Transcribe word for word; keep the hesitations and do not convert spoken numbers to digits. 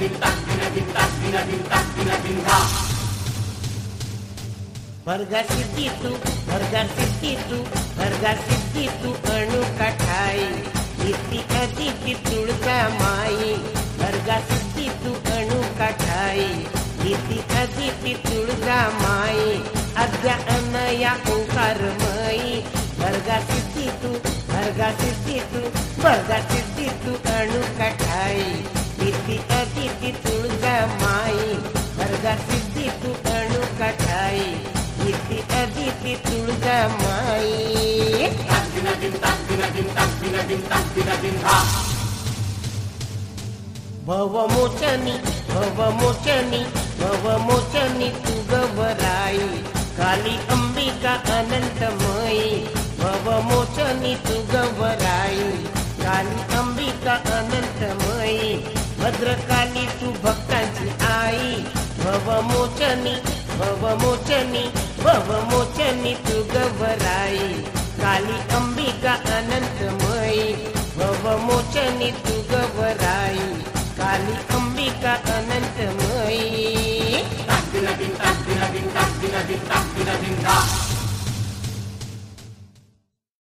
भरगा सिद्धी तू भरगा सिद्धी तू भरगा सिद्धी तू अणु कठाई इति अदिति तुळजा माई भरगा सिद्धी तू अणु कठाई इति अदिति तुळजा माई अद्या अनया ओंकारमयी भरगा सिद्धी तू भरगा सिद्धी तू भरगा सिद्धी तू अणु कठाई इति अदिति तुळजा माई भरगा सिद्धी तू अणु कठाई इति अदिति तुळजा माई भवमोचनी भवमोचनी भवमोचनी तू गवराई काली अंबिका अनंतमयी भवमोचनी तू गवराई काली अंबिका अनंतमयी भद्रकाली तू भक्तांची आई भवमोचनी भवमोचनी भवमोचनी तू गवराई काली अंबिका अनंतमयी भवमोचनी तू गवराई काली अंबिका अनंतमयी